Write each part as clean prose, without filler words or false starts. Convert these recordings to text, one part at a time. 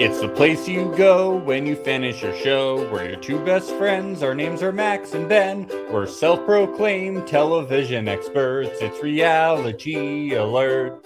It's the place you go when you finish your show. We're your two best friends. Our names are Max and Ben. We're self-proclaimed television experts. It's Reality Alert.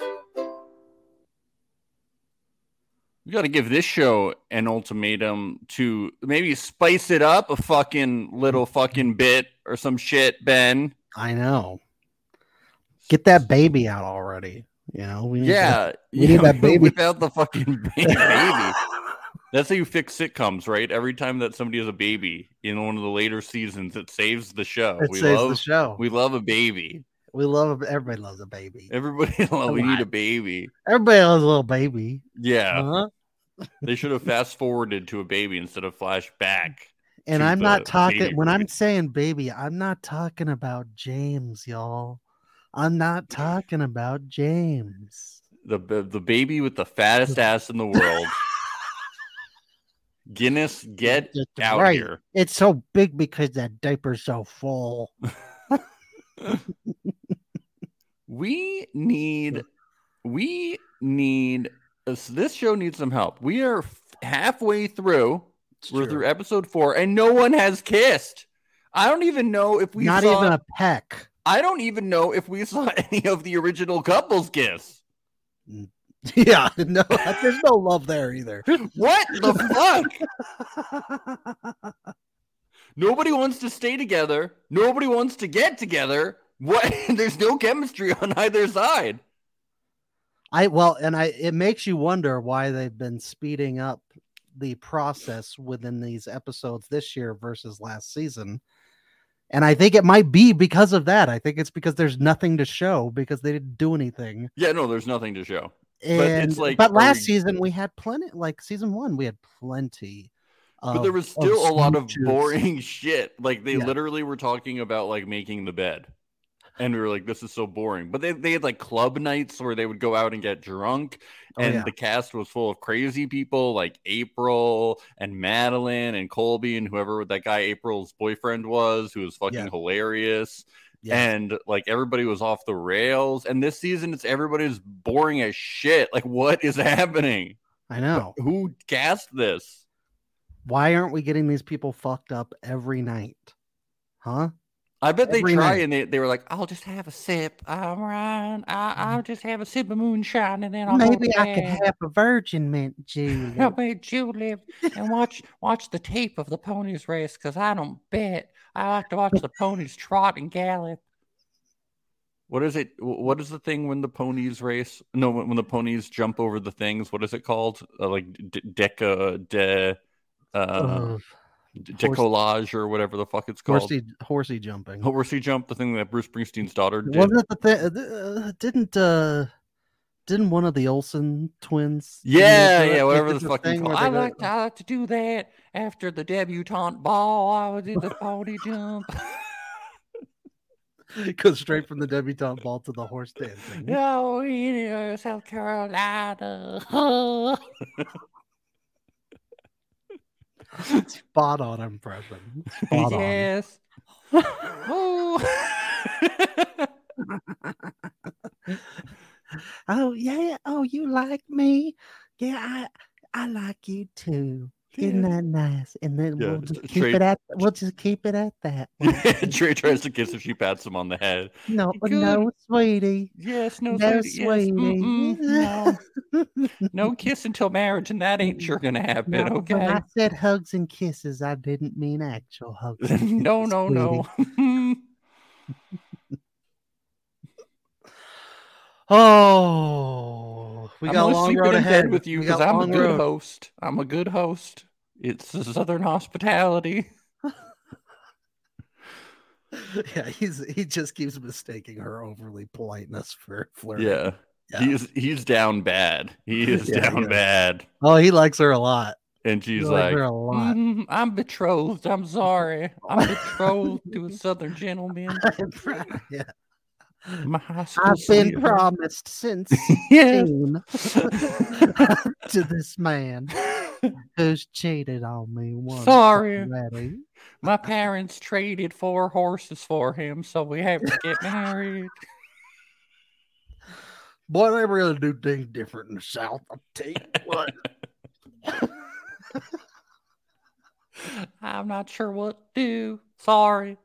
We got to give this show an ultimatum to maybe spice it up a fucking little fucking bit or some shit, Ben. I know. Get that baby out already. You know, we need that baby without the fucking baby. That's how you fix sitcoms, right? Every time that somebody has a baby in one of the later seasons, it saves the show. The show. We love a baby. Everybody loves a baby. We need a baby. Everybody loves a little baby. Yeah. Uh-huh. They should have fast forwarded to a baby instead of flashback. And I'm not talking, when I'm saying baby, I'm not talking about James, y'all. I'm not talking about James. The baby with the fattest ass in the world. Guinness, get out here. It's so big because that diaper's so full. We need this show needs some help. We are halfway through. We're through episode 4 and no one has kissed. I don't even know if we saw even a peck. I don't even know if we saw any of the original couples kiss. Yeah, no, there's no love there either. What the fuck? Nobody wants to stay together. Nobody wants to get together. What? There's no chemistry on either side. It makes you wonder why they've been speeding up the process within these episodes this year versus last season. And I think it might be because of that. I think it's because there's nothing to show because they didn't do anything. Yeah, no, there's nothing to show. But last season we had plenty, like season 1, we had plenty. But there was still a lot of boring shit. Like they literally were talking about like making the bed. And we were like, this is so boring. But they had like club nights where they would go out and get drunk. And the cast was full of crazy people like April and Madeline and Colby and whoever that guy April's boyfriend was, who was fucking hilarious. Yeah. And like everybody was off the rails. And this season, everybody's boring as shit. Like, what is happening? I know. Who cast this? Why aren't we getting these people fucked up every night? Huh? I bet they try and they were like, I'll just have a sip. I'll just have a sip of moonshine and then I'll maybe I could have a virgin mint julep. I'll make julep and watch the tape of the ponies race because I don't bet. I like to watch the ponies trot and gallop. What is it? What is the thing when the ponies race? No, when the ponies jump over the things. What is it called? Decollage or whatever the fuck it's called. Horsey jumping. Horsey jump, the thing that Bruce Springsteen's daughter did. Wasn't it the thing? Didn't one of the Olsen twins? Yeah, whatever the fuck it's called. I like to do that after the debutante ball. I would do the pony jump. Goes straight from the debutante ball to the horse dancing. No, in South Carolina. Spot on impression. Spot yes. On. Oh yeah. Oh, you like me? Yeah, I like you too. Isn't that nice? And then we'll just keep it at that. Trey tries to kiss her. She pats him on the head. No, sweetie. Yes, no, sweetie. Yes. No kiss until marriage, and that ain't sure gonna happen. No, okay. When I said hugs and kisses, I didn't mean actual hugs. No. Oh, we got a long road ahead with you because I'm a good host. I'm a good host. It's the Southern hospitality. Yeah, he just keeps mistaking her overly politeness for flirting. Yeah. He's down bad. He is down bad. Oh, he likes her a lot. And she's like, her a lot. I'm betrothed. I'm sorry. I'm betrothed to a Southern gentleman. Yeah. My high school I've been promised since to this man who's cheated on me once. Sorry. Already. My parents traded 4 horses for him, so we have to get married. Boy, they really do things different in the South. I'll tell you what. I'm not sure what to do. Sorry.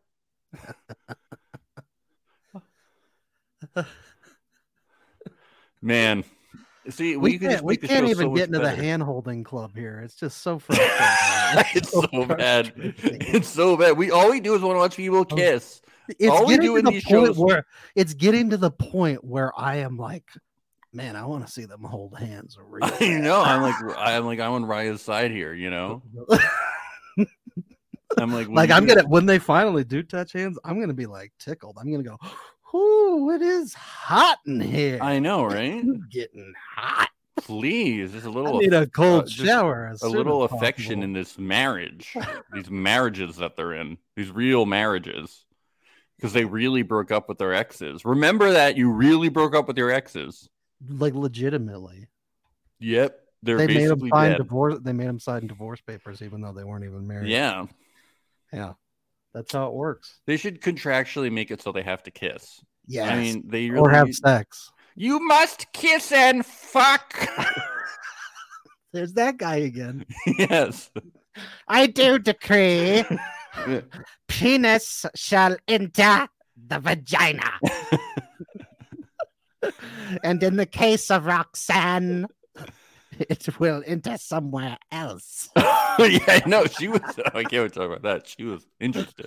Man, see, we could just make the show even so get much into better. the hand-holding club here. It's just so frustrating. It's so bad. It's so bad. All we do is want to watch people kiss. It's all we getting do to in the these point shows. where it's getting to the point where I am like, man, I want to see them hold hands. I know. I'm like I'm on Raya's side here. You know. I'm like, when they finally do touch hands, I'm gonna be like tickled. I'm gonna go, ooh, it is hot in here. I know, right? It's getting hot. Please, just a little. I need a cold shower. A little affection in this marriage. These marriages that they're in. These real marriages. Because they really broke up with their exes. Remember that you really broke up with your exes. Like legitimately. Yep. They made them sign divorce. They made them sign divorce papers, even though they weren't even married. Yeah. Yeah. That's how it works. They should contractually make it so they have to kiss. Yeah. I mean, they really or have sex. You must kiss and fuck. There's that guy again. Yes. I do decree penis shall enter the vagina. And in the case of Roxanne, it will enter somewhere else. Yeah, no, she was. I can't talk about that. She was interested.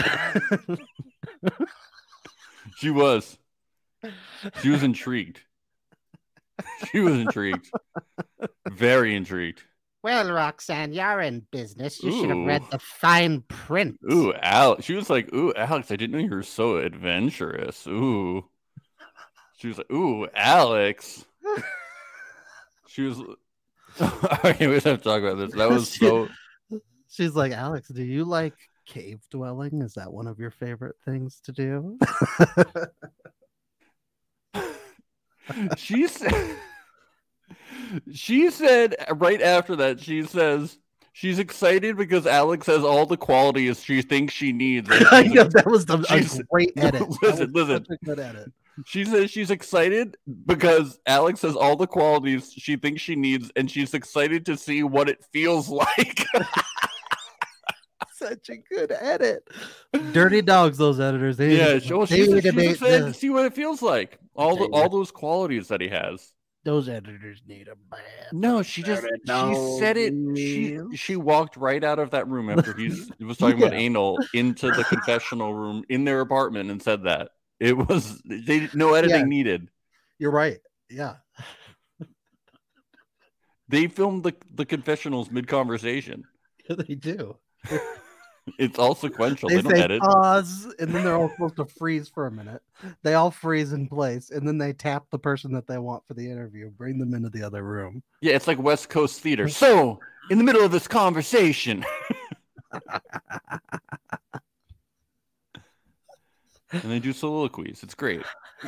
She was. She was intrigued. She was intrigued. Very intrigued. Well, Roxanne, you're in business. You should have read the fine print. Ooh, Alex. She was like, ooh, Alex, I didn't know you were so adventurous. Ooh. She was like, ooh, Alex. She was... Okay, we have to talk about this. That was so... She's like, Alex, do you like cave dwelling? Is that one of your favorite things to do? She said right after that, she says she's excited because Alex has all the qualities she thinks she needs. I know, that was a great edit. Listen. Such a good edit. She says she's excited because Alex has all the qualities she thinks she needs, and she's excited to see what it feels like. Such a good edit. Dirty dogs, those editors. She's excited to see what it feels like. All those qualities that he has. Those editors need a bath. No, she said it. She walked right out of that room after he was talking about anal into the confessional room in their apartment and said that. It was no editing needed. You're right. Yeah. They filmed the confessionals mid-conversation. Yeah, they do. It's all sequential. They don't say edit. Pause, and then they're all supposed to freeze for a minute. They all freeze in place, and then they tap the person that they want for the interview, bring them into the other room. Yeah, it's like West Coast theater. So, in the middle of this conversation. And they do soliloquies. It's great.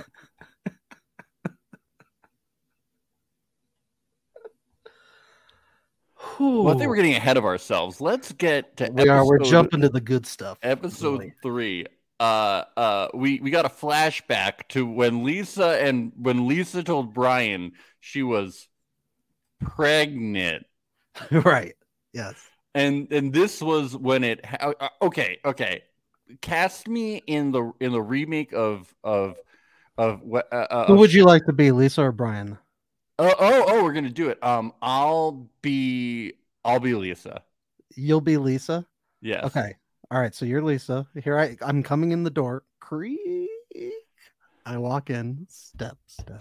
Well, I think we're getting ahead of ourselves. Let's get to we're jumping to the good stuff. Episode 3. We got a flashback to when Lisa told Brian she was pregnant. Right. Yes. And this was when it okay. Cast me in the remake of what who would you like to be, Lisa or Brian? We're gonna do it. I'll be Lisa. You'll be Lisa? Yes. Okay. All right. So you're Lisa. Here I'm coming in the door. Creak. I walk in. Step.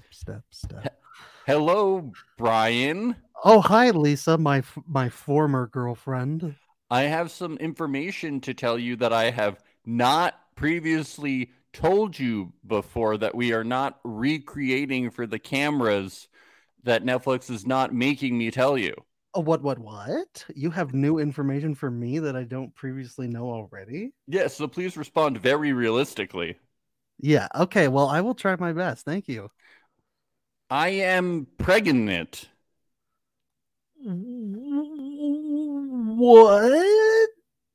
Hello, Brian. Oh, hi, Lisa, my former girlfriend. I have some information to tell you that I have not previously told you before, that we are not recreating for the cameras, that Netflix is not making me tell you. Oh, what? You have new information for me that I don't previously know already? Yes, so please respond very realistically. Yeah, okay, well, I will try my best. Thank you. I am pregnant. What?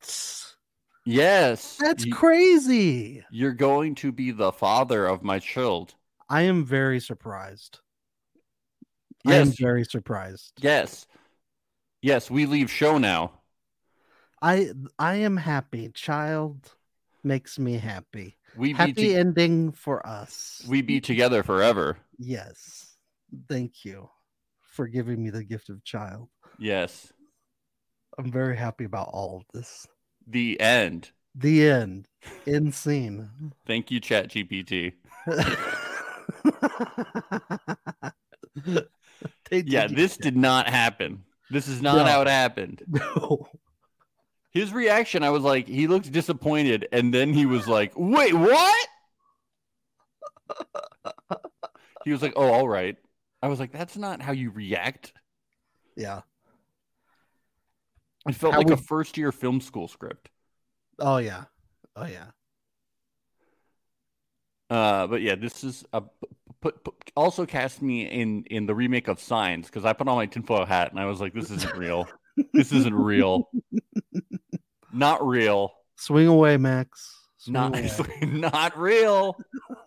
Yes. That's crazy. You're going to be the father of my child. I am very surprised. Yes. I am very surprised. Yes. Yes, we leave show now. I am happy. Child makes me happy. Happy Be ending for us. We be together forever. Yes. Thank you for giving me the gift of child. Yes. I'm very happy about all of this. The end. The end. End scene. Thank you, ChatGPT. Yeah, this did not happen. This is not how it happened. No. His reaction, I was like, he looked disappointed, and then he was like, wait, what? He was like, oh, all right. I was like, that's not how you react. Yeah. It felt like a first-year film school script. Oh, yeah. Oh, yeah. But yeah, this is also cast me in the remake of Signs, because I put on my tinfoil hat and I was like, this isn't real. This isn't real. Not real. Swing away, Max. Not real.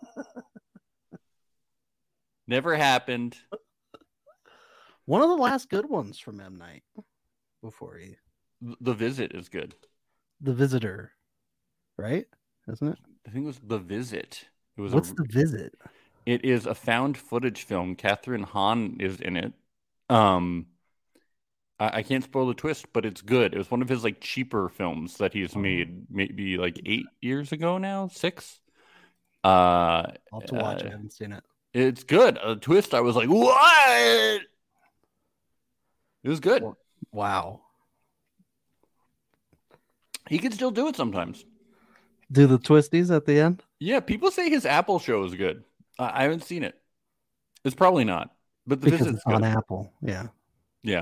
Never happened. One of the last good ones from M. Night before he. The Visit is good. The Visitor, right? Isn't it? I think it was The Visit. What's The Visit? It is a found footage film. Catherine Hahn is in it. I can't spoil the twist, but it's good. It was one of his like cheaper films that he's made maybe like 8 years ago now, 6. I'll have to watch it. I haven't seen it. It's good. A twist, I was like, what? It was good. Wow. He can still do it sometimes. Do the twisties at the end? Yeah, people say his Apple show is good. I haven't seen it. It's probably not. But The Visit's good. On Apple, yeah. Yeah.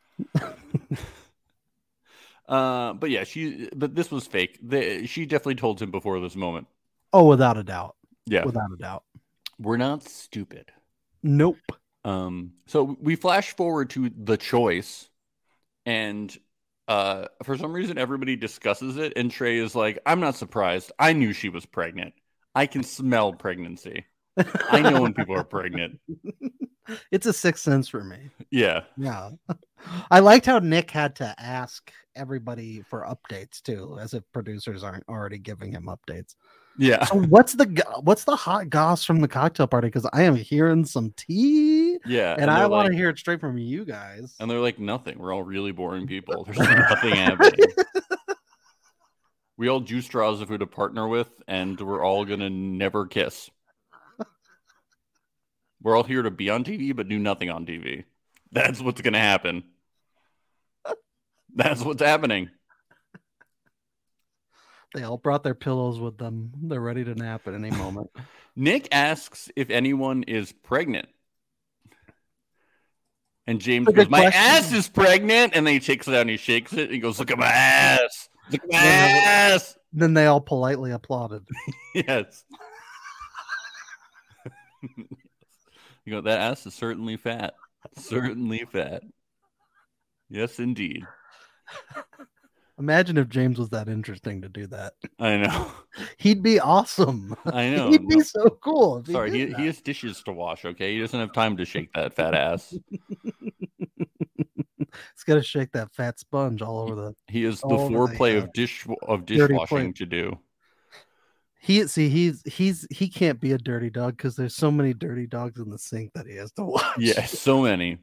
But yeah, but this was fake. She definitely told him before this moment. Oh, without a doubt. Yeah. Without a doubt. We're not stupid. Nope. So we flash forward to The Choice, and for some reason everybody discusses it, and Trey is like, I'm not surprised. I knew she was pregnant. I can smell pregnancy. I know when people are pregnant. It's a sixth sense for me. Yeah. Yeah. I liked how Nick had to ask everybody for updates too, as if producers aren't already giving him updates. Yeah. So what's the hot goss from the cocktail party? Because I am hearing some tea. Yeah. And I want to hear it straight from you guys. And they're like, nothing. We're all really boring people. There's nothing happening. We all juice straws of who to partner with, and we're all gonna never kiss. We're all here to be on TV, but do nothing on TV. That's what's gonna happen. That's what's happening. They all brought their pillows with them. They're ready to nap at any moment. Nick asks if anyone is pregnant. And James goes, my ass is pregnant. And then he takes it out and he shakes it. And he goes, look at my ass. Look at my ass. Then they all politely applauded. Yes. You go, that ass is certainly fat. Certainly fat. Yes, indeed. Imagine if James was that interesting to do that. I know. He'd be awesome. I know. He'd be so cool. Sorry, he has dishes to wash, okay? He doesn't have time to shake that fat ass. He's got to shake that fat sponge all over the... He has the foreplay of dishwashing to do. He can't be a dirty dog because there's so many dirty dogs in the sink that he has to wash. Yeah, so many.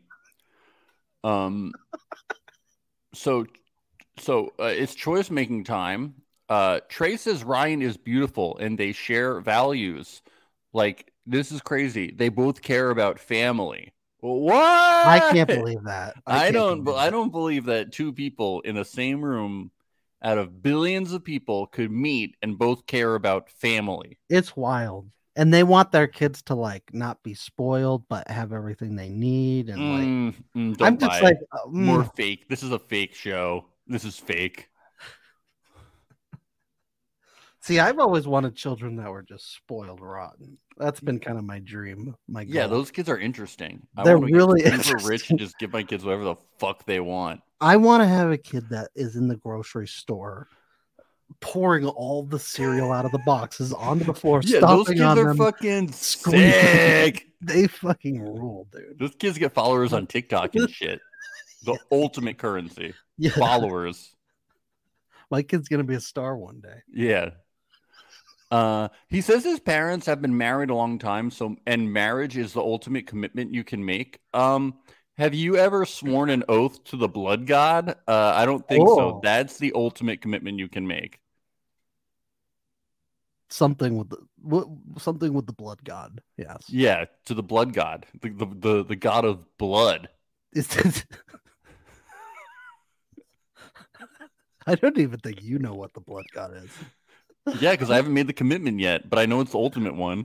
So it's choice making time. Trey says Ryan is beautiful and they share values. Like, this is crazy. They both care about family. What? I can't believe that. I don't believe that two people in the same room out of billions of people could meet and both care about family. It's wild. And they want their kids to like not be spoiled, but have everything they need. And I'm just like more fake. This is a fake show. This is fake. See, I've always wanted children that were just spoiled rotten. That's been kind of my dream. My goal. Yeah, those kids are interesting. They're really super rich and just give my kids whatever the fuck they want. I want to have a kid that is in the grocery store pouring all the cereal out of the boxes onto the floor. Yeah, those kids are fucking sick. They fucking rule, dude. Those kids get followers on TikTok and shit. The ultimate currency. Yeah. Followers. My kid's gonna be a star one day. Yeah. He says his parents have been married a long time, and marriage is the ultimate commitment you can make. Have you ever sworn an oath to the blood god? I don't think so. That's the ultimate commitment you can make. Something with the blood god. Yes. Yeah, to the blood god, the god of blood. I don't even think you know what the blood god is. Yeah, because I haven't made the commitment yet, but I know it's the ultimate one.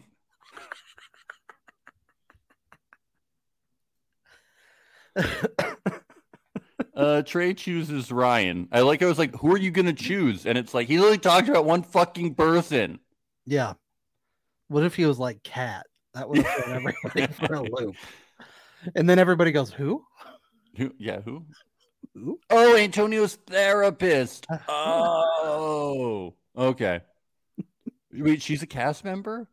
Trey chooses Ryan. I was like, who are you gonna choose? And it's like he literally talked about one fucking person. Yeah. What if he was like Cat? That would have thrown everybody for a loop. And then everybody goes, who? Who? Yeah, who? Oh, Antonio's therapist. Oh, okay. Wait, she's a cast member?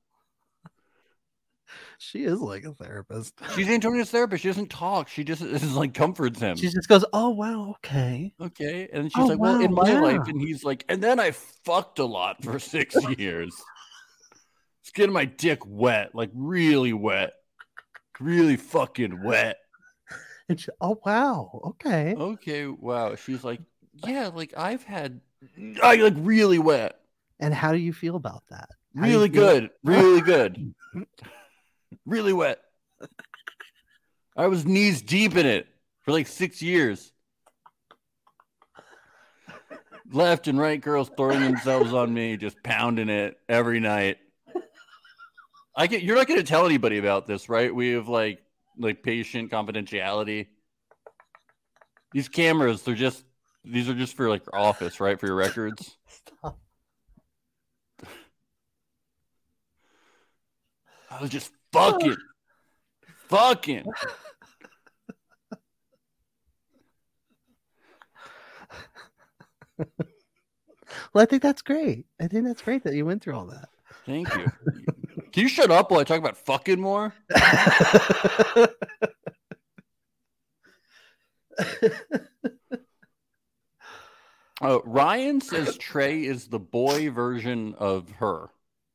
She is like a therapist. She's Antonio's therapist. She doesn't talk. She just is like comforts him. She just goes, oh, wow, okay. Okay. And she's like, well, in my life. And he's like, and then I fucked a lot for 6 years. It's getting my dick wet, like really wet. Really fucking wet. And she, oh, wow. Okay. Okay. Wow. She's like, yeah, like I like really wet. And how do you feel about that? Really good. Really good. Really wet. I was knees deep in it for like 6 years. Left and right girls throwing themselves on me, just pounding it every night. You're not going to tell anybody about this, right? We have like patient confidentiality. These cameras, these are just for like your office, right? For your records. Stop. I was just fucking. Well, I think that's great. I think that's great that you went through all that. Thank you. Can you shut up while I talk about fucking more? Ryan says Trey is the boy version of her.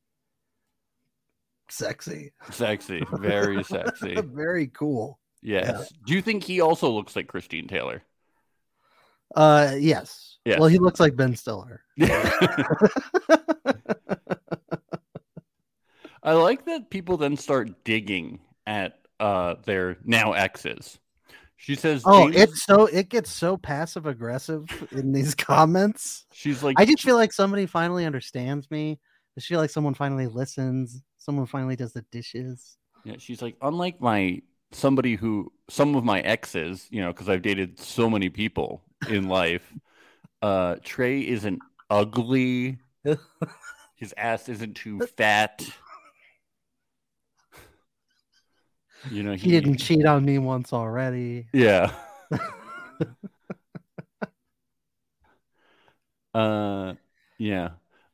Sexy. Very sexy. Very cool. Yes. Yeah. Do you think he also looks like Christine Taylor? Yes. Well, he looks like Ben Stiller. I like that people then start digging at their now exes. She says, it gets so passive aggressive in these comments. She's like, I just feel like somebody finally understands me. I feel like someone finally listens. Someone finally does the dishes. Yeah, she's like, unlike some of my exes, because I've dated so many people in life. Trey isn't ugly. His ass isn't too fat. He didn't cheat on me once already. Yeah. Yeah.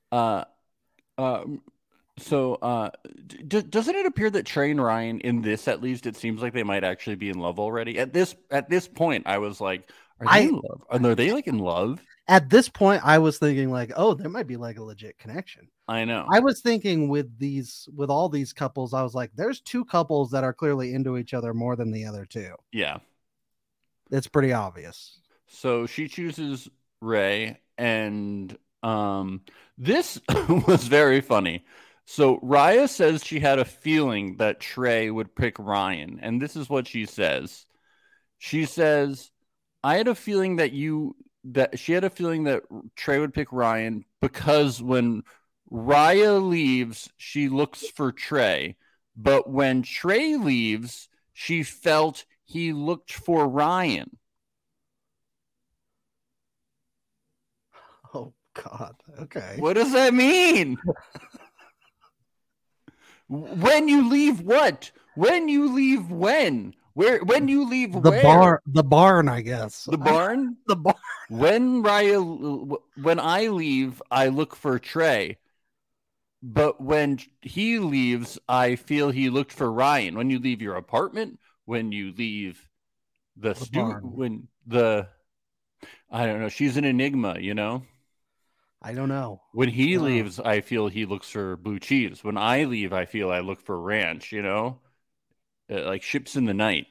So doesn't it appear that Trey and Ryan, in this at least, it seems like they might actually be in love already? At this point, I was like, are they in love? Are they like in love? At this point, I was thinking like, oh, there might be like a legit connection. I know. I was thinking with all these couples, I was like, there's two couples that are clearly into each other more than the other two. Yeah. It's pretty obvious. So she chooses Ray, and this was very funny. So Raya says she had a feeling that Trey would pick Ryan, and this is what she says. She says, I had a feeling that she had a feeling that Trey would pick Ryan because when Raya leaves, she looks for Trey. But when Trey leaves, she felt he looked for Ryan. Oh, God. Okay. What does that mean? When you leave what? When you leave when? When you leave the where? The barn, I guess. The barn? The barn. When I leave, I look for Trey. But when he leaves, I feel he looked for Ryan. When you leave your apartment, when you leave when the I don't know, she's an enigma, you know. I don't know. When he leaves, I feel he looks for blue cheese. When I leave, I feel I look for ranch, you know, like ships in the night.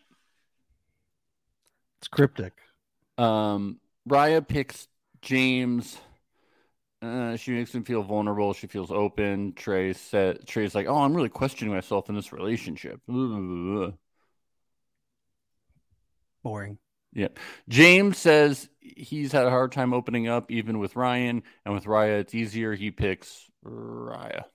It's cryptic. Raya picks James. She makes him feel vulnerable. She feels open. Trey's like, "Oh, I'm really questioning myself in this relationship." Boring. Yeah. James says he's had a hard time opening up, even with Ryan, and with Raya, it's easier. He picks Raya.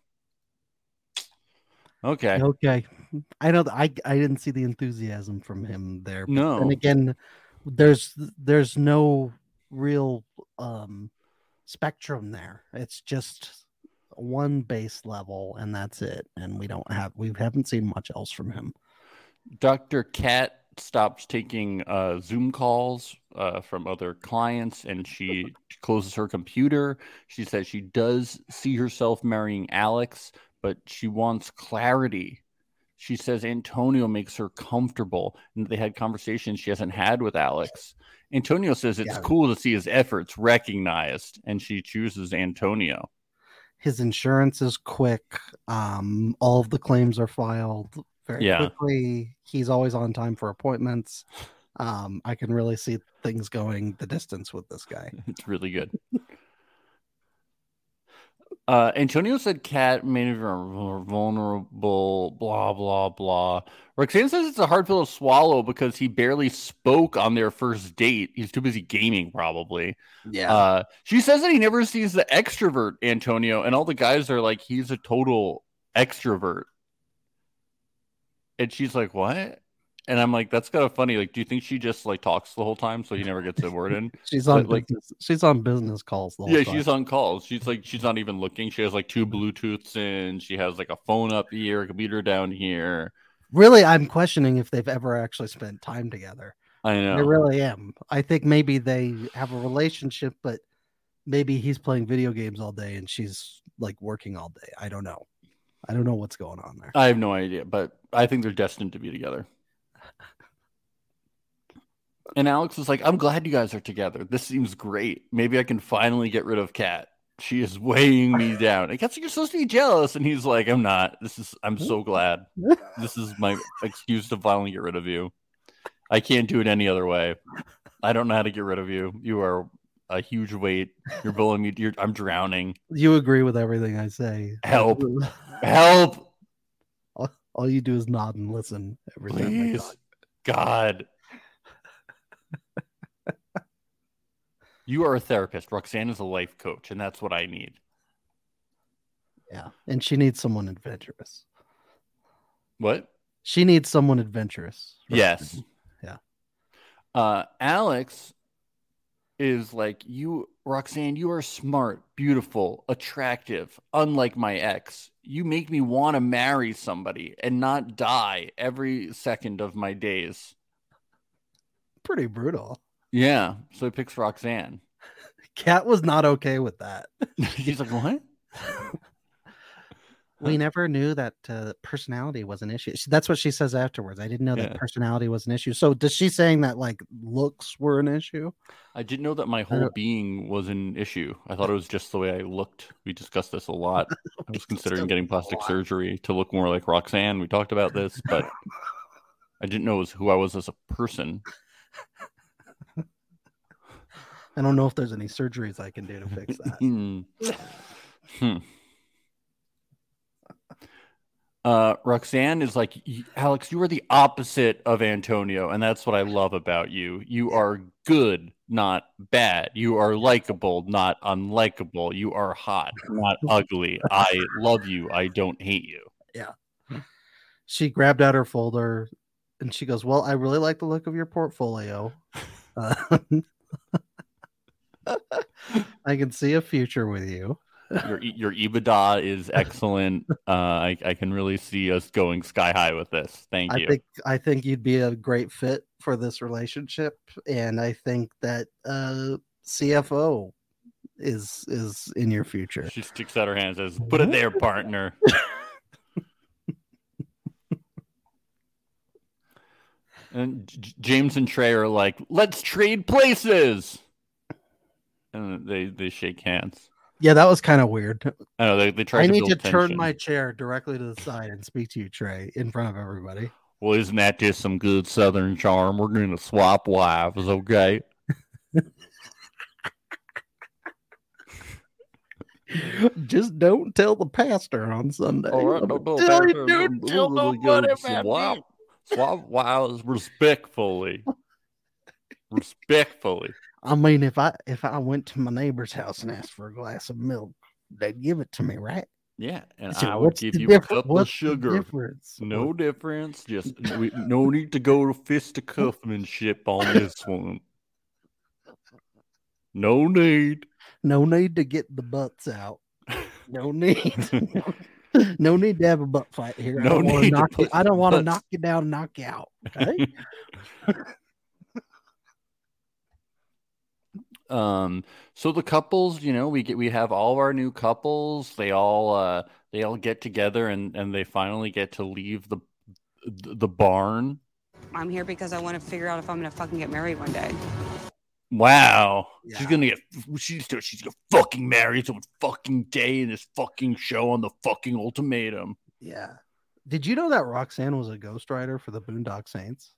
Okay. I know I didn't see the enthusiasm from him there, but No. then again, there's no real spectrum there. It's just one base level and that's it. And we haven't seen much else from him. Dr. Cat stops taking Zoom calls from other clients, and she closes her computer. She says she does see herself marrying Alex, but she wants clarity. She says Antonio makes her comfortable, and they had conversations she hasn't had with Alex. Antonio says it's cool to see his efforts recognized, and she chooses Antonio. His insurance is quick. All of the claims are filed very quickly. He's always on time for appointments. I can really see things going the distance with this guy. It's really good. Antonio said Kat made her vulnerable, blah, blah, blah. Roxanne says it's a hard pill to swallow because he barely spoke on their first date. He's too busy gaming, probably. Yeah. She says that he never sees the extrovert Antonio, and all the guys are like, he's a total extrovert. And she's like, what? And I'm like, that's kind of funny. Like, do you think she just like talks the whole time so he never gets a word in? She's on business calls the whole time. She's on calls. She's not even looking. She has like 2 Bluetooths in. She has like a phone up here, a computer down here. Really, I'm questioning if they've ever actually spent time together. I know. I really am. I think maybe they have a relationship, but maybe he's playing video games all day and she's like working all day. I don't know. I don't know what's going on there. I have no idea, but I think they're destined to be together. And Alex is like, I'm glad you guys are together. This seems great. Maybe I can finally get rid of Kat. She is weighing me down. And Kat's like, you're supposed to be jealous. And he's like, I'm not. I'm so glad. This is my excuse to finally get rid of you. I can't do it any other way. I don't know how to get rid of you. You are a huge weight. You're bullying me. I'm drowning. You agree with everything I say. Help. Help. All you do is nod and listen every time I talk. God. You are a therapist. Roxanne is a life coach, and that's what I need. Yeah, and she needs someone adventurous. What? She needs someone adventurous. Yes. Yeah. Alex is like, Roxanne, you are smart, beautiful, attractive, unlike my ex. You make me want to marry somebody and not die every second of my days. Pretty brutal. Yeah, so he picks Roxanne. Kat was not okay with that. She's like, what? We never knew that personality was an issue. That's what she says afterwards. I didn't know that personality was an issue. So does she saying that like looks were an issue? I didn't know that my whole being was an issue. I thought it was just the way I looked. We discussed this a lot. I was considering getting plastic surgery to look more like Roxanne. We talked about this, but I didn't know it was who I was as a person. I don't know if there's any surgeries I can do to fix that. Roxanne is like, Alex, you are the opposite of Antonio, and that's what I love about you. You are good, not bad. You are likable, not unlikable. You are hot, not ugly. I love you. I don't hate you. Yeah. She grabbed out her folder and she goes, well, I really like the look of your portfolio. I can see a future with you. Your EBITDA is excellent. I can really see us going sky high with this. Thank you. I think you'd be a great fit for this relationship, and I think that CFO is in your future. She sticks out her hand and says, "Put it there, partner." And James and Trey are like, let's trade places. And they shake hands. Yeah, that was kind of weird. I know they try. I need to turn my chair directly to the side and speak to you, Trey, in front of everybody. Well, isn't that just some good Southern charm? We're going to swap wives, okay? Just don't tell the pastor on Sunday. All right, don't tell nobody about me. Swap wives respectfully. Respectfully. I mean, if I went to my neighbor's house and asked for a glass of milk, they'd give it to me, right? Yeah, and I would give you a cup of sugar. No difference. Just no need to go to fisticuffmanship on this one. No need. No need to get the butts out. No need. No need to have a butt fight here. No need. I don't want to knock you down and knock you out. Okay. So the couples, we have all of our new couples. They all get together and they finally get to leave the barn. I'm here because I want to figure out if I'm gonna fucking get married one day. Wow. Yeah. She's gonna fucking marry someone fucking day in this fucking show on the fucking Ultimatum. Yeah. Did you know that Roxanne was a ghostwriter for the Boondock Saints?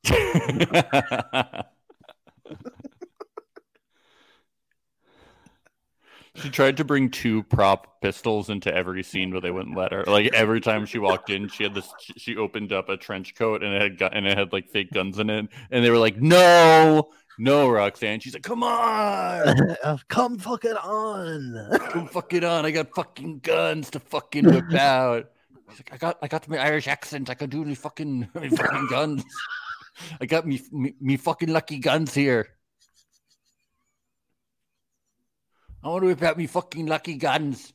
She tried to bring 2 prop pistols into every scene, but they wouldn't let her. Like every time she walked in, she had this. She opened up a trench coat and it had like fake guns in it, and they were like, "No, Roxanne." She's like, "Come on, come fucking on, come fucking on. I got fucking guns to fucking whip out." She's like, "I got my Irish accent. I can do any fucking guns. I got me fucking lucky guns here. I want to whip out me fucking lucky guns."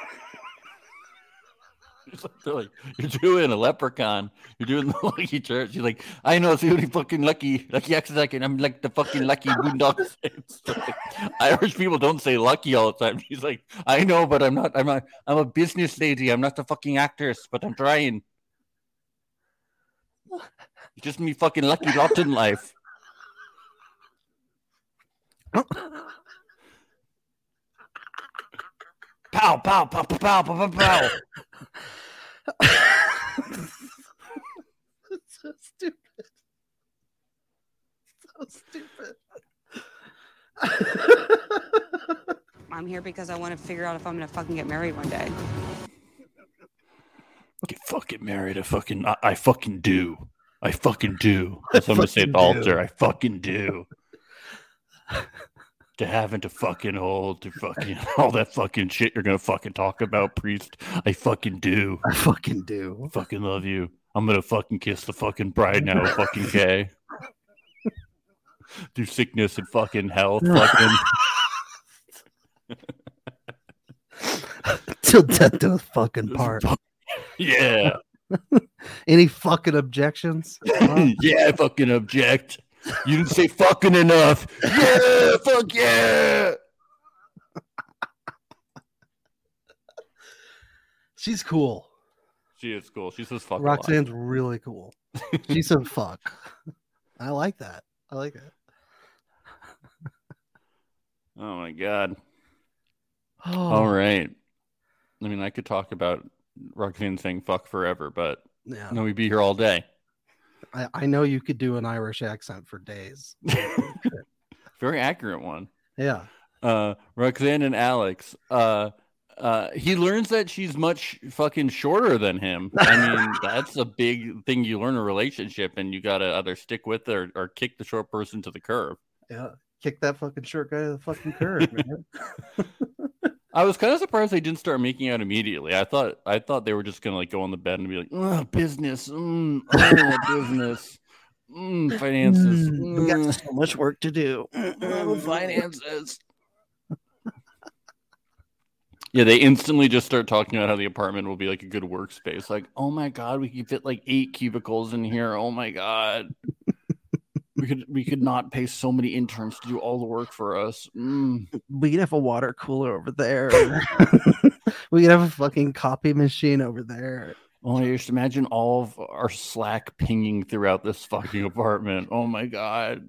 They're like, "You're doing a leprechaun. You're doing the lucky church." She's like, "I know, so many fucking lucky accents I can. I'm like the fucking lucky Boondock Saints." Like, Irish people don't say lucky all the time. She's like, "I know, but I'm not. I'm a business lady. I'm not a fucking actress, but I'm trying. It's just me fucking lucky lot in life." Pow, pow, pow, pow, pow, pow, pow. It's so stupid. So stupid. I'm here because I want to figure out if I'm going to fucking get married one day. Get fucking married. I fucking do. I fucking do. That's what I'm going to say at the altar. I fucking do. To having to fucking hold to fucking all that fucking shit you're gonna fucking talk about, priest. I fucking do. I fucking do. I fucking love you. I'm gonna fucking kiss the fucking bride now, fucking gay. Through sickness and fucking health, fucking. Till death do us fucking part. Yeah. Any fucking objections? Yeah, I fucking object. You didn't say fucking enough. Yeah, fuck yeah. She's cool. She is cool. She says fuck. Roxanne's really cool. She said fuck. I like that. I like it. Oh my god. Oh. All right. I mean, I could talk about Roxanne saying fuck forever, but no, we'd be here all day. I know you could do an Irish accent for days. Very accurate one. Yeah. Roxanne and Alex. He learns that she's much fucking shorter than him. I mean, that's a big thing you learn in a relationship, and you gotta either stick with it or kick the short person to the curb. Yeah. Kick that fucking short guy to the fucking curb, man. I was kind of surprised they didn't start making out immediately. I thought they were just gonna like go on the bed and be like, business, business, finances. We got so much work to do. Finances. Yeah, they instantly just start talking about how the apartment will be like a good workspace. Like, oh my god, we can fit like 8 cubicles in here. Oh my god. We could not pay so many interns to do all the work for us. We could have a water cooler over there. We could have a fucking copy machine over there. Oh, I just imagine all of our Slack pinging throughout this fucking apartment. Oh my god.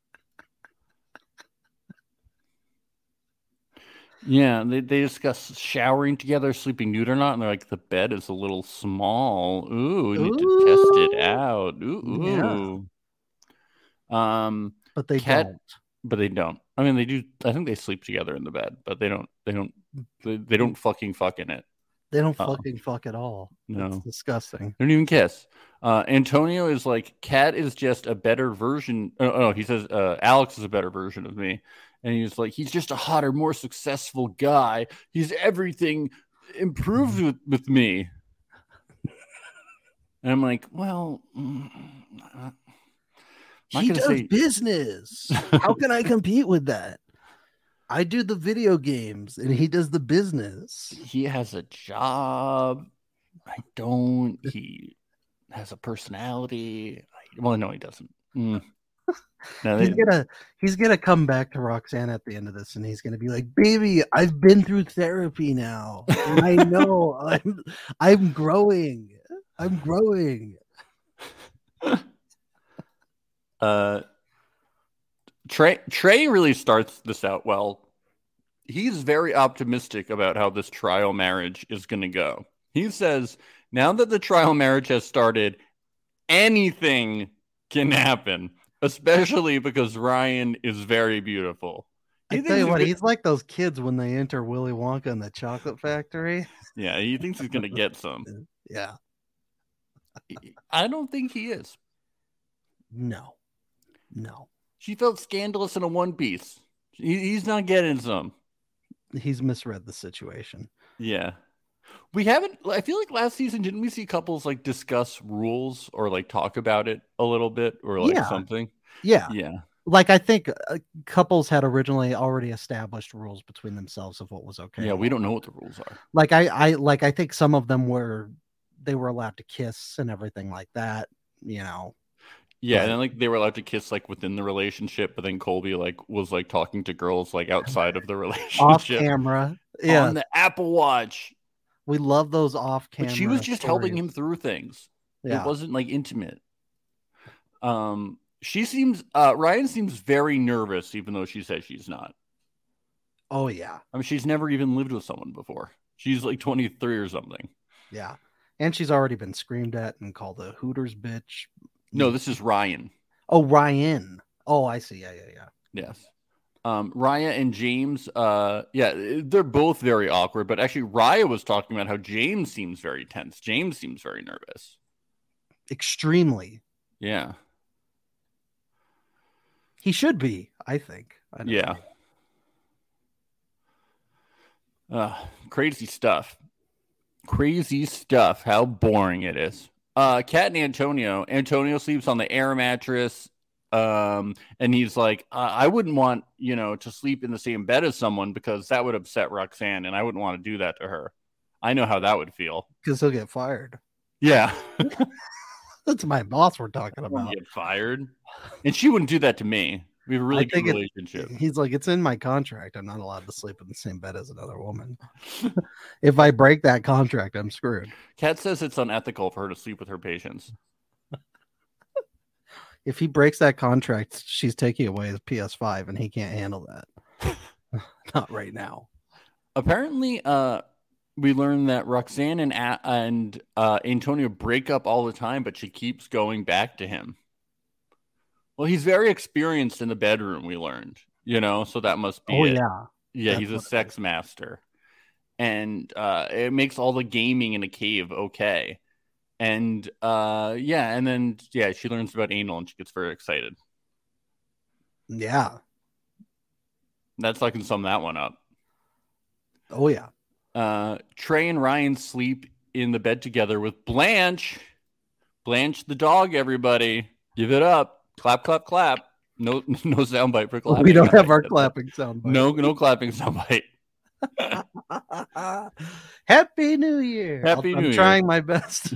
Yeah, they discuss showering together, sleeping nude or not, and they're like, the bed is a little small. Ooh, we need to test it out. Ooh. Yeah. But they don't. But they don't. I mean, they do. I think they sleep together in the bed, but they don't fucking fuck in it. They don't fucking fuck at all. No. It's disgusting. They don't even kiss. Antonio is like, Kat is just a better version. Oh, he says Alex is a better version of me. And he's like, he's just a hotter, more successful guy. He's everything improved with me. And I'm like, well, he does business. How can I compete with that? I do the video games and he does the business. He has a job. I don't. He has a personality. Well, no, he doesn't. No, he's gonna come back to Roxanne at the end of this, and he's gonna be like, "Baby, I've been through therapy now. And I know I'm growing. I'm growing." Trey really starts this out well. He's very optimistic about how this trial marriage is going to go. He says, now that the trial marriage has started, anything can happen, especially because Ryan is very beautiful. I tell you what, he's like those kids when they enter Willy Wonka in the chocolate factory. Yeah, he thinks he's going to get some. Yeah. I don't think he is. No. She felt scandalous in a one piece. He's not getting some. He's misread the situation. Yeah. We haven't, I feel like last season, didn't we see couples like discuss rules or like talk about it a little bit or like something? Yeah. Yeah. Like, I think couples had originally already established rules between themselves of what was okay. Yeah, we don't know what the rules are. Like, I think some of them were allowed to kiss and everything like that, you know. Yeah, and then like they were allowed to kiss like within the relationship, but then Colby like was like talking to girls like outside of the relationship, off camera, on the Apple Watch. We love those off camera. But she was just helping him through things. Yeah. It wasn't like intimate. She seems Ryan seems very nervous, even though she says she's not. Oh yeah, I mean she's never even lived with someone before. She's like 23 or something. Yeah, and she's already been screamed at and called a Hooters bitch. No, this is Ryan. Oh, Ryan. Oh, I see. Yeah. Yes. Raya and James, they're both very awkward, but actually Raya was talking about how James seems very tense. James seems very nervous. Extremely. Yeah. He should be, I think. Yeah. Crazy stuff. How boring it is. Kat and Antonio sleeps on the air mattress. And he's like, I wouldn't want, to sleep in the same bed as someone because that would upset Roxanne and I wouldn't want to do that to her. I know how that would feel. Because he'll get fired. Yeah. That's my boss we're talking about. Get fired. And she wouldn't do that to me. We have a really good relationship. He's like, it's in my contract. I'm not allowed to sleep in the same bed as another woman. If I break that contract, I'm screwed. Kat says it's unethical for her to sleep with her patients. If he breaks that contract, she's taking away his PS5 and he can't handle that. Not right now. Apparently, we learned that Roxanne and Antonio break up all the time, but she keeps going back to him. Well, he's very experienced in the bedroom, we learned, so that must be it. Yeah. Yeah, he's a sex master. And it makes all the gaming in a cave okay. And and then she learns about anal and she gets very excited. Yeah. That's I can sum that one up. Oh yeah. Trey and Ryan sleep in the bed together with Blanche. Blanche the dog, everybody. Give it up. Clap, clap, clap. No soundbite for clapping. We don't have our clapping soundbite. No clapping soundbite. Happy New Year. I'm trying my best.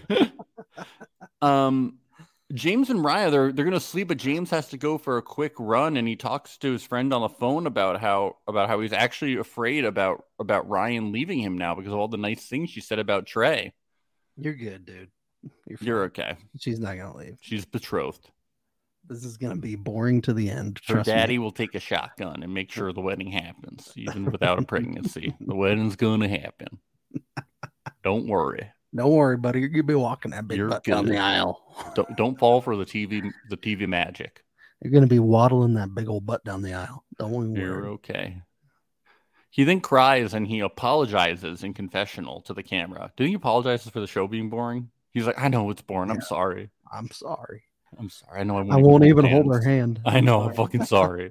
James and Raya, they're gonna sleep, but James has to go for a quick run, and he talks to his friend on the phone about how he's actually afraid about Ryan leaving him now because of all the nice things she said about Trey. You're good, dude. You're okay. She's not gonna leave. She's betrothed. This is gonna be boring to the end. Her daddy will take a shotgun and make sure the wedding happens, even without a pregnancy. The wedding's gonna happen. Don't worry. Don't worry, buddy. You'll be walking that big butt down the aisle. Don't fall for the TV magic. You're gonna be waddling that big old butt down the aisle. Don't worry. You're okay. He then cries and he apologizes in confessional to the camera. Didn't he apologize for the show being boring? He's like, I know it's boring. Yeah. I'm sorry. I'm sorry. I know I won't even hold her hand. I know. I'm fucking sorry.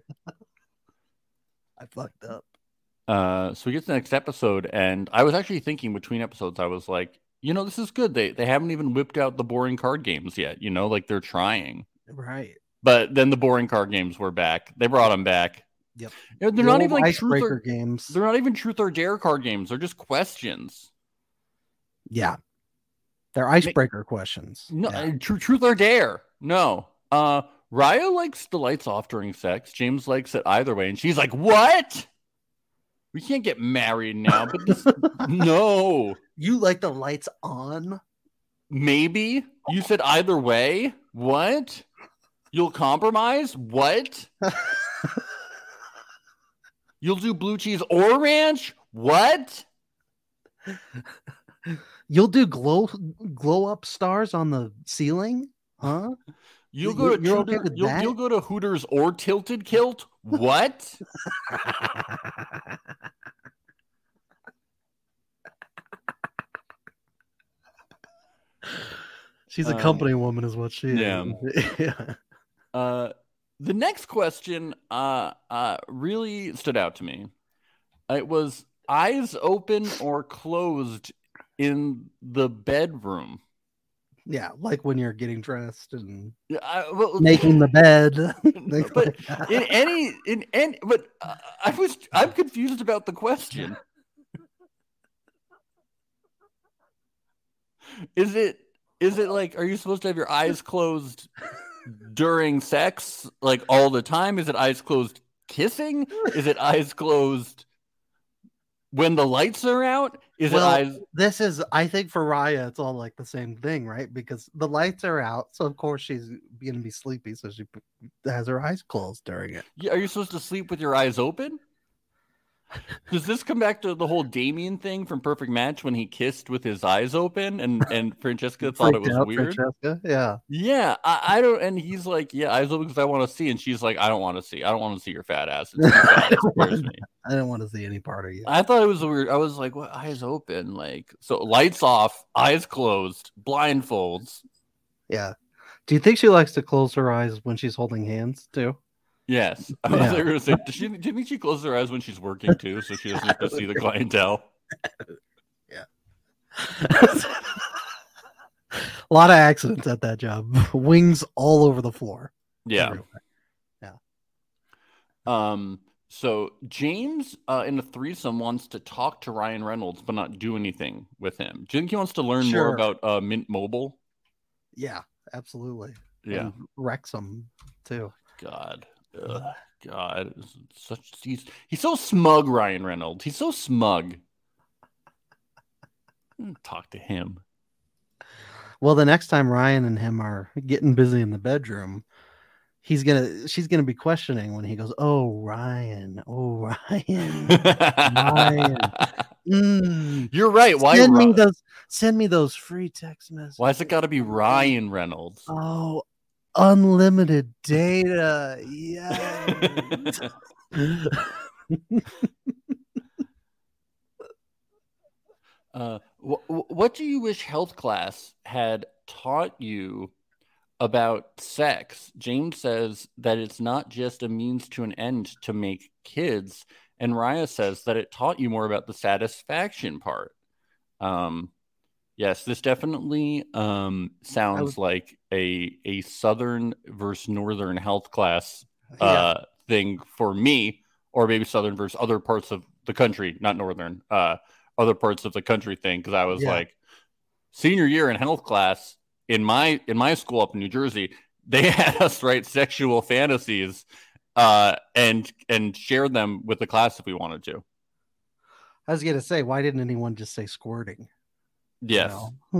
I fucked up. So we get to the next episode, and I was actually thinking between episodes, I was like, this is good. They haven't even whipped out the boring card games yet. Like they're trying. Right. But then the boring card games were back. They brought them back. Yep. They're not even like icebreaker games. They're not even truth or dare card games. They're just questions. Yeah. They're icebreaker questions. No, yeah. Truth or dare. No. Raya likes the lights off during sex. James likes it either way. And she's like, what? We can't get married now, but this no. You like the lights on? Maybe. You said either way. What? You'll compromise? What? You'll do blue cheese or ranch? What? You'll do glow up stars on the ceiling? Huh? You'll go to Hooters or Tilted Kilt? What? She's a company woman is what she is. Yeah. The next question really stood out to me. It was eyes open or closed in the bedroom. Yeah, like when you're getting dressed and making the bed. But I'm confused about the question. Is it like, are you supposed to have your eyes closed during sex, like all the time? Is it eyes closed kissing? Is it eyes closed when the lights are out? This is, I think for Raya, it's all like the same thing, right? Because the lights are out, so of course she's going to be sleepy, so she has her eyes closed during it. Yeah, are you supposed to sleep with your eyes open? Does this come back to the whole Damien thing from Perfect Match when he kissed with his eyes open and Francesca thought it was weird? Francesca? Yeah. I don't, and he's like, yeah, eyes open because I want to see, and she's like, I don't want to see. I don't want to see your fat ass. It's too fat. It scares me. I don't want to see any part of you. I thought it was weird. I was like, what? Eyes open? Like, so lights off, eyes closed, blindfolds. Yeah. Do you think she likes to close her eyes when she's holding hands too? Yes. I was going to say, do you think she closes her eyes when she's working too, so she doesn't have to see the clientele? Yeah. A lot of accidents at that job. Wings all over the floor. Yeah. Everywhere. Yeah. So James in the threesome wants to talk to Ryan Reynolds but not do anything with him. Do you think he wants to learn more about Mint Mobile? Yeah, absolutely. Yeah. And Wrexham too. God. God. He's so smug, Ryan Reynolds. He's so smug. Talk to him. Well, the next time Ryan and him are getting busy in the bedroom, she's gonna be questioning when he goes, "Oh, Ryan, Ryan." You're right. Why send me those free text messages? Why's it got to be Ryan Reynolds? Oh, unlimited data. Yes. What do you wish health class had taught you about sex? James says that it's not just a means to an end to make kids, and Raya says that it taught you more about the satisfaction part. Yes, this definitely sounds like a Southern versus Northern health class thing for me, or maybe Southern versus other parts of the country, not Northern, other parts of the country thing. Because I was like, senior year in health class in my school up in New Jersey, they had us write sexual fantasies and share them with the class if we wanted to. I was gonna say, why didn't anyone just say squirting? Yes. You know?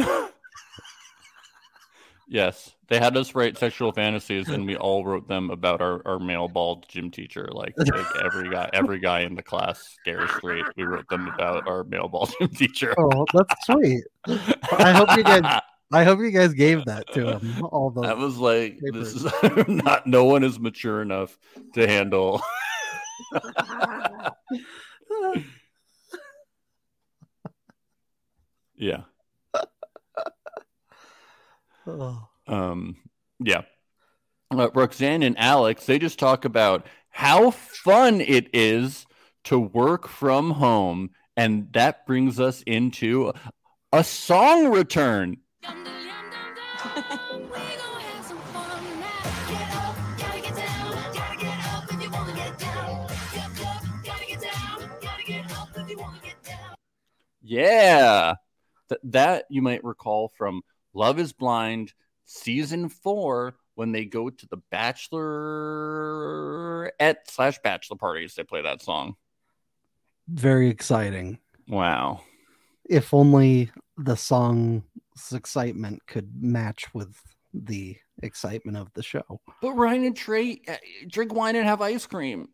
Yes. They had us write sexual fantasies, and we all wrote them about our male bald gym teacher. Like every guy in the class, scared straight. We wrote them about our male bald gym teacher. Oh, that's sweet. I hope you guys gave that to him. All the I was like, papers. this is not. No one is mature enough to handle. Yeah. Oh. Yeah. Roxanne and Alex, they just talk about how fun it is to work from home, and that brings us into a song return. Yeah. That you might recall from Love is Blind season 4 when they go to the bachelorette/bachelor parties. They play that song. Very exciting. Wow. If only the song's excitement could match with the excitement of the show. But Ryan and Trey drink wine and have ice cream.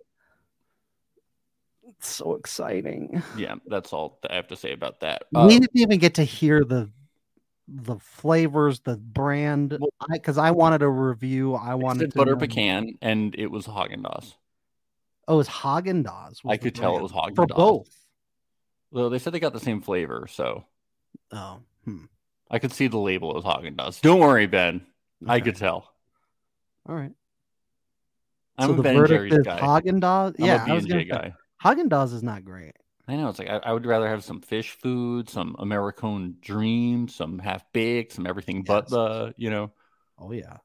It's so exciting. Yeah, that's all I have to say about that. We didn't even get to hear the flavors, the brand, because I wanted a review. I wanted butter pecan, and it was Haagen-Dazs. Oh, it was Haagen-Dazs. I could tell it was Haagen-Dazs. For both. Well, they said they got the same flavor, so. Oh. I could see the label as Haagen-Dazs. Don't worry, Ben. Okay. I could tell. All right. I'm a Ben Jerry's guy. Haagen-Dazs? Yeah, I'm a B&J guy. Haagen-Dazs is not great. I know. It's like I would rather have some fish food, some American Dream, some half-baked, some everything but the, Oh, yeah.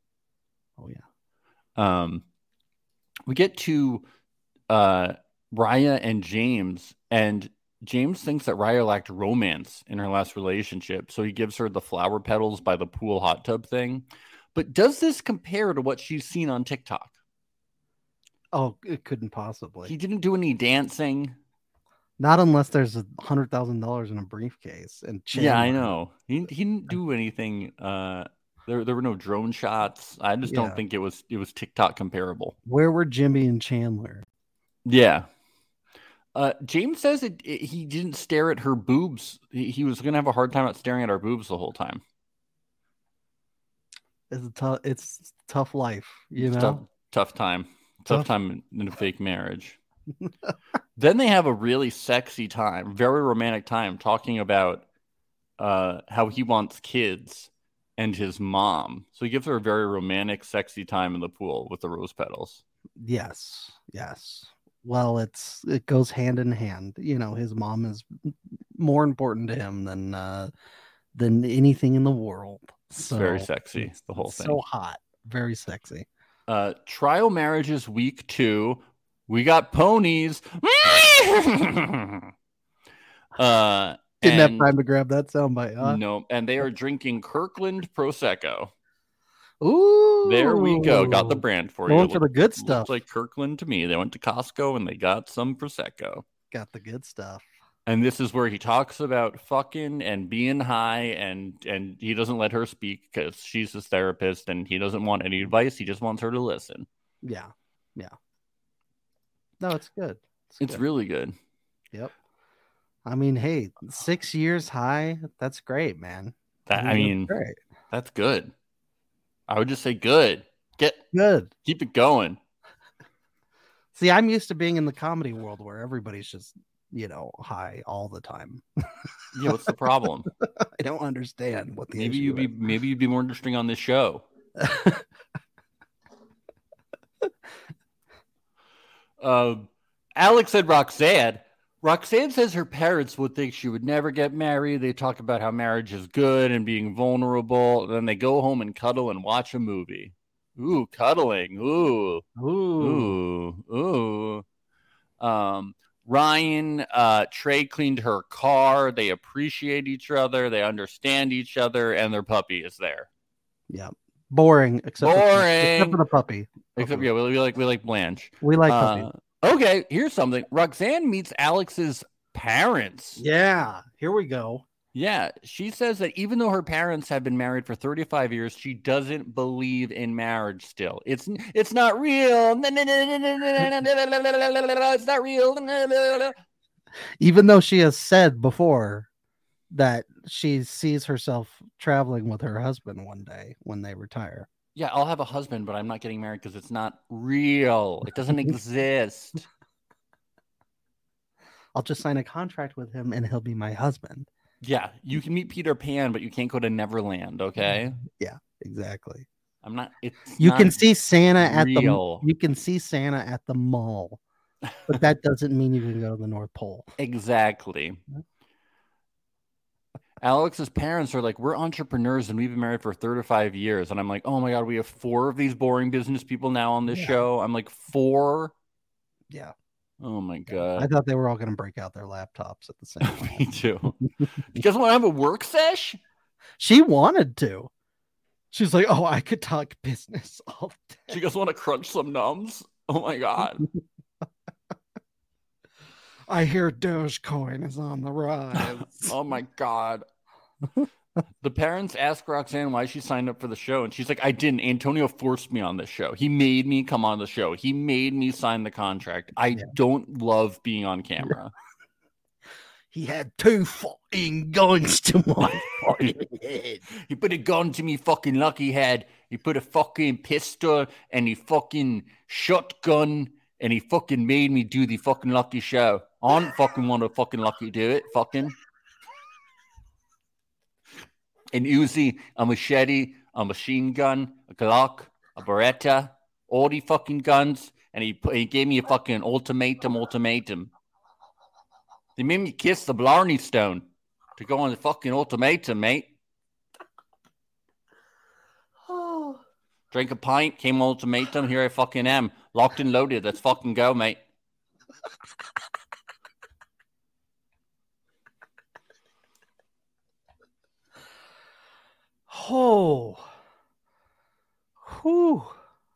We get to Raya and James, and James thinks that Raya lacked romance in her last relationship, so he gives her the flower petals by the pool hot tub thing. But does this compare to what she's seen on TikTok? Oh, it couldn't possibly. He didn't do any dancing. Not unless there's $100,000 in a briefcase. And yeah, I know. He didn't do anything. There were no drone shots. I just don't think it was TikTok comparable. Where were Jimmy and Chandler? Yeah. James says he didn't stare at her boobs. He was going to have a hard time at staring at our boobs the whole time. It's tough life, you know? Tough time. Tough time in a fake marriage. Then they have a really sexy time, very romantic time, talking about how he wants kids and his mom. So he gives her a very romantic, sexy time in the pool with the rose petals. Yes. Well, it goes hand in hand. His mom is more important to him than anything in the world. It's very sexy, the whole thing. So hot, very sexy. Trial marriages week 2. We got ponies. Didn't have time to grab that soundbite, huh? No, and they are drinking Kirkland Prosecco. Ooh, there we go. Got the brand for you. Going for the good stuff. Looks like Kirkland to me. They went to Costco and they got some Prosecco. Got the good stuff. And this is where he talks about fucking and being high, and he doesn't let her speak because she's his therapist, and he doesn't want any advice. He just wants her to listen. Yeah. No, it's good. It's really good. Yep. I mean, hey, 6 years high. That's great, man. Great. That's good. I would just say good. Good. Keep it going. See, I'm used to being in the comedy world where everybody's just, high all the time. Yeah, what's the problem? I don't understand what the maybe you'd be more interesting on this show. Alex and Roxanne. Roxanne says her parents would think she would never get married. They talk about how marriage is good and being vulnerable. Then they go home and cuddle and watch a movie. Ooh, cuddling. Ooh. Ryan, Trey cleaned her car. They appreciate each other. They understand each other, and their puppy is there. Yeah. Boring. Except for the puppy. Except, we like Blanche. We like puppy. Okay, here's something. Roxanne meets Alex's parents. Yeah, here we go. Yeah, she says that even though her parents have been married for 35 years, she doesn't believe in marriage still. It's not real. It's not real. Even though she has said before that she sees herself traveling with her husband one day when they retire. Yeah, I'll have a husband, but I'm not getting married because it's not real. It doesn't exist. I'll just sign a contract with him and he'll be my husband. Yeah, you can meet Peter Pan, but you can't go to Neverland, okay? Yeah, exactly. I'm not. You can see Santa real. you can see Santa at the mall, but that doesn't mean you can go to the North Pole. Exactly. Alex's parents are like, we're entrepreneurs and we've been married for 35 years. And I'm like, oh my God, we have 4 of these boring business people now on this show. I'm like, 4? Yeah. Oh my God. I thought they were all going to break out their laptops at the same time. Me too. You guys want to have a work sesh? She wanted to. She's like, oh, I could talk business all day. Do you guys want to crunch some numbs? Oh my God. I hear Dogecoin is on the rise. Oh my God. The parents ask Roxanne why she signed up for the show, and she's like, I didn't. Antonio forced me on this show. He made me come on the show. He made me sign the contract. I don't love being on camera. He had 2 fucking guns to my fucking head. He put a gun to me fucking lucky head. He put a fucking pistol and he fucking shotgun and he fucking made me do the fucking lucky show. I don't fucking want to fucking lucky do it. Fucking. An Uzi, a machete, a machine gun, a Glock, a Beretta, all the fucking guns, and he gave me a fucking ultimatum. They made me kiss the Blarney Stone to go on the fucking ultimatum, mate. Oh. Drank a pint, came on ultimatum, here I fucking am. Locked and loaded, let's fucking go, mate. Oh. Whew.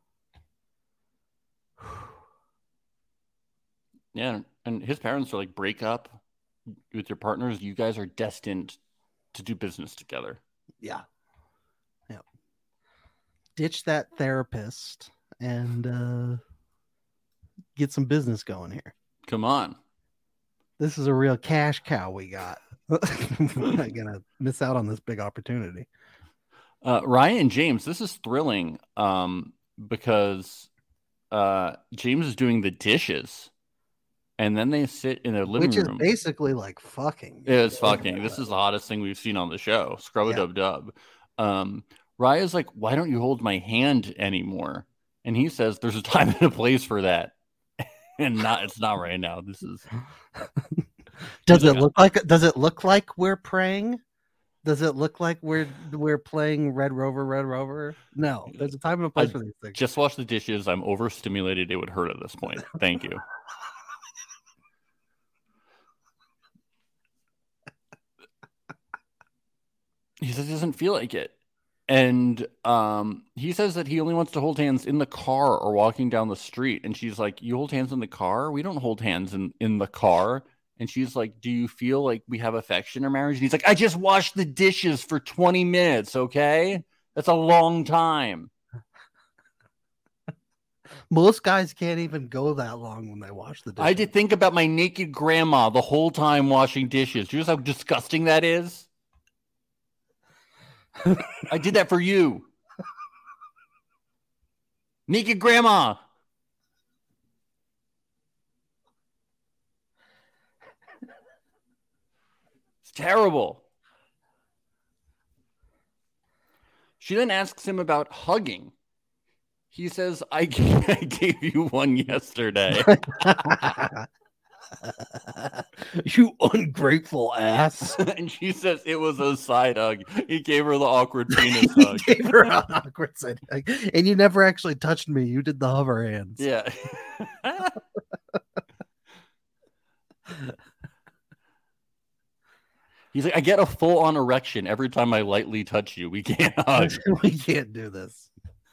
Yeah, and his parents are like, break up with your partners. You guys are destined to do business together. Yeah. Yeah. Ditch that therapist and get some business going here. Come on. This is a real cash cow we got. We're not going to miss out on this big opportunity. Ryan James, this is thrilling because James is doing the dishes. And then they sit in their living room. Which is basically like fucking. It's fucking. This is the hottest thing we've seen on the show. Scrub-a-dub-dub. Raya's like, why don't you hold my hand anymore? And he says, there's a time and a place for that. And it's not right now. This is. Does it look like we're praying? Does it look like we're playing Red Rover? No, there's a time and a place for these things. Just wash the dishes. I'm overstimulated. It would hurt at this point. Thank you. He says he doesn't feel like it. And he says that he only wants to hold hands in the car or walking down the street. And she's like, you hold hands in the car? We don't hold hands in the car. And she's like, do you feel like we have affection or marriage? And he's like, I just washed the dishes for 20 minutes, okay? That's a long time. Most guys can't even go that long when they wash the dishes. I did think about my naked grandma the whole time washing dishes. Do you know how disgusting that is? I did that for you. Naked grandma. It's terrible. She then asks him about hugging. He says, I gave you one yesterday. You ungrateful ass. And she says it was a side hug. He gave her the awkward penis hug. He gave her an awkward side hug. And you never actually touched me. You did the hover hands. Yeah. He's like, I get a full-on erection every time I lightly touch you. We can't hug. We can't do this.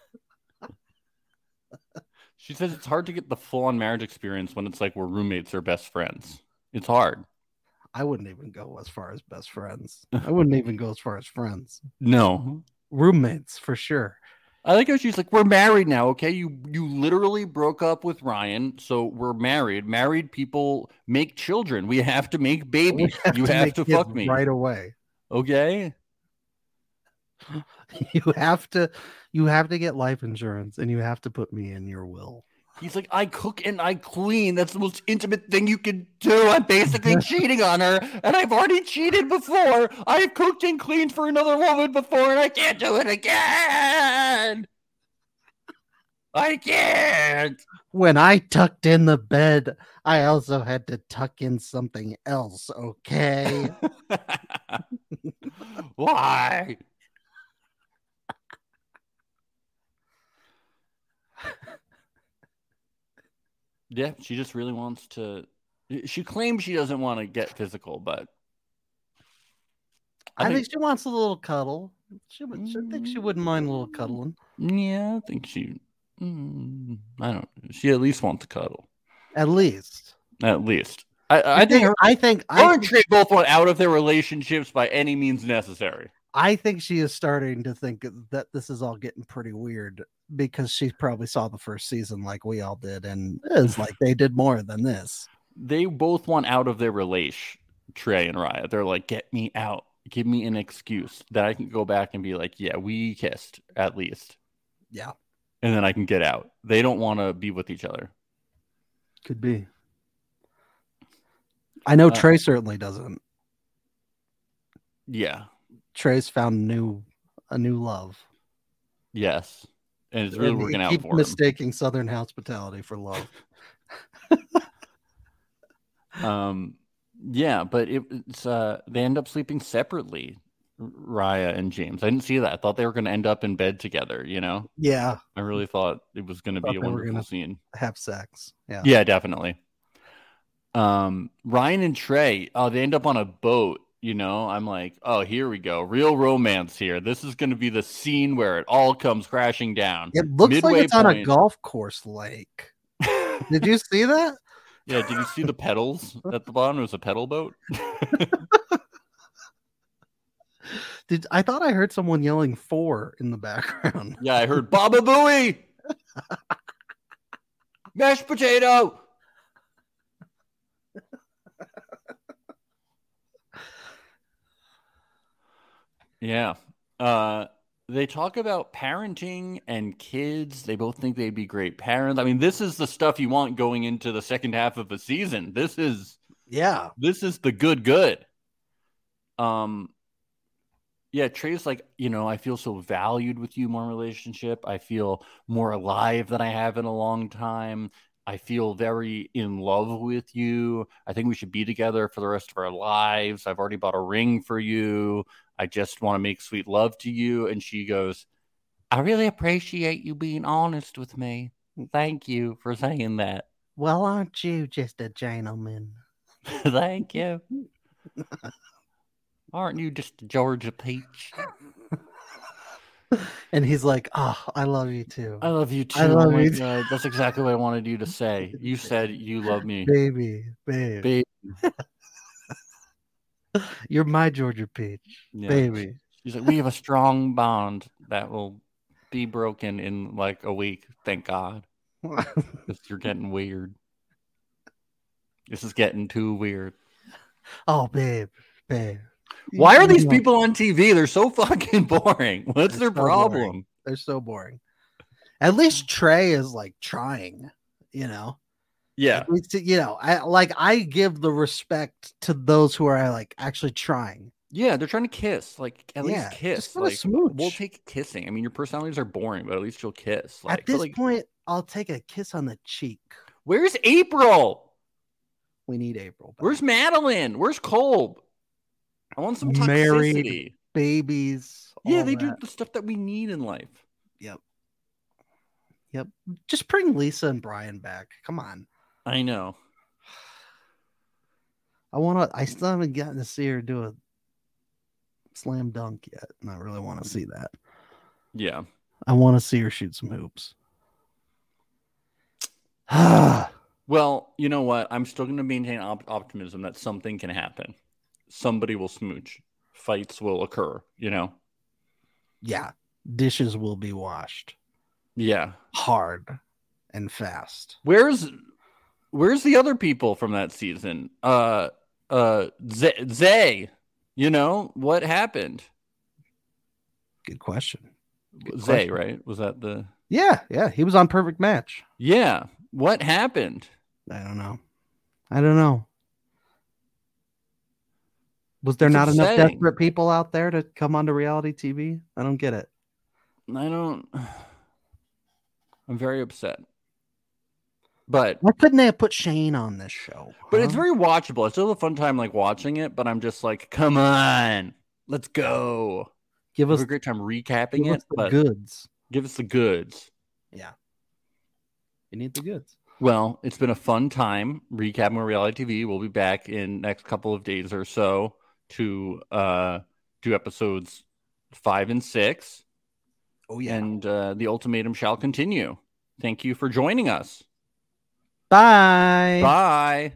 She says it's hard to get the full-on marriage experience when it's like we're roommates or best friends. It's hard. I wouldn't even go as far as best friends. I wouldn't even go as far as friends. No. Roommates for sure. I like how she's like, we're married now, okay? You literally broke up with Ryan, so we're married. Married people make children. We have to make babies. You have to fuck me right away. Okay? You have to get life insurance, and you have to put me in your will. He's like, I cook and I clean. That's the most intimate thing you can do. I'm basically cheating on her, and I've already cheated before. I've cooked and cleaned for another woman before, and I can't do it again. I can't. When I tucked in the bed, I also had to tuck in something else, okay? Why? Yeah, she just really wants to. She claims she doesn't want to get physical, but I think she wants a little cuddle. I think she wouldn't mind a little cuddling. Yeah, I think she. I don't. She at least wants to cuddle. At least. I think her and Trey both want out of their relationships by any means necessary. I think she is starting to think that this is all getting pretty weird because she probably saw the first season like we all did, and it's like they did more than this. They both want out of their relation, Trey and Raya. They're like, get me out. Give me an excuse that I can go back and be like, yeah, we kissed at least. Yeah. And then I can get out. They don't want to be with each other. Could be. I know Trey certainly doesn't. Yeah. Trey's found a new love. Yes. And it's really working out for him. Mistaking Southern hospitality for love. Yeah, but it's they end up sleeping separately, Raya and James. I didn't see that. I thought they were going to end up in bed together, you know? Yeah. I really thought it was going to be a wonderful scene. Have sex. Yeah. Yeah, definitely. Ryan and Trey, they end up on a boat, you know? I'm like, oh, here we go. Real romance here. This is going to be the scene where it all comes crashing down. It looks like it's on a golf course lake. Did you see that? Yeah, did you see the pedals at the bottom? It was a pedal boat. I thought I heard someone yelling 4 in the background. Yeah, I heard Baba Booey. Mashed potato. Yeah. They talk about parenting and kids. They both think they'd be great parents. I mean, this is the stuff you want going into the second half of a season. This is the good. Yeah, Trey's like, you know, I feel so valued with you more relationship. I feel more alive than I have in a long time. I feel very in love with you. I think we should be together for the rest of our lives. I've already bought a ring for you. I just want to make sweet love to you. And she goes, I really appreciate you being honest with me. Thank you for saying that. Well, aren't you just a gentleman? Thank you. Aren't you just a Georgia peach? And he's like, oh, I love you too. I love you too. I love you too. That's exactly what I wanted you to say. You said you love me. Baby. You're my Georgia peach. Yeah. Baby. She's like, we have a strong bond that will be broken in like a week. Thank God. You're getting weird. This is getting too weird. Oh, babe. Why are these people on TV? They're so fucking boring. What's their problem? Boring. They're so boring. At least Trey is like trying, you know? Yeah. Least, you know, I give the respect to those who are like actually trying. Yeah, they're trying to kiss. Like, at least kiss. Just like, smooch. We'll take kissing. I mean, your personalities are boring, but at least you'll kiss. Like, at this point, I'll take a kiss on the cheek. Where's April? We need April back. Where's Madeline? Where's Kolb? I want some toxicity. Married, babies. Yeah, they do the stuff that we need in life. Yep. Just bring Lisa and Brian back. Come on. I know. I still haven't gotten to see her do a slam dunk yet, and I really want to see that. Yeah. I want to see her shoot some hoops. Well, you know what? I'm still going to maintain optimism that something can happen. somebody will smooch. Fights will occur, you know? Yeah. Dishes will be washed. Yeah. Hard and fast. Where's the other people from that season? Zay, you know, what happened? Good question. Zay, right? Was that the... Yeah. He was on Perfect Match. Yeah. What happened? I don't know. Was there not enough desperate people out there to come onto reality TV? I don't get it. I'm very upset. But why couldn't they have put Shane on this show? But it's very watchable. It's still a fun time like watching it, but I'm just like, come on, let's go. Give us a great time recapping it. The goods. Give us the goods. Yeah. You need the goods. Well, it's been a fun time recapping reality TV. We'll be back in next couple of days or so to do episodes 5 and 6. Oh yeah. And the ultimatum shall continue. Thank you for joining us. Bye. Bye.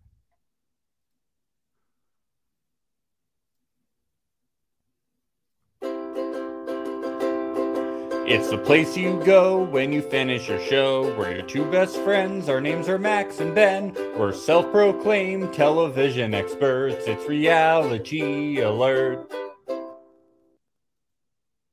It's the place you go when you finish your show. We're your two best friends. Our names are Max and Ben. We're self-proclaimed television experts. It's Reality Alert.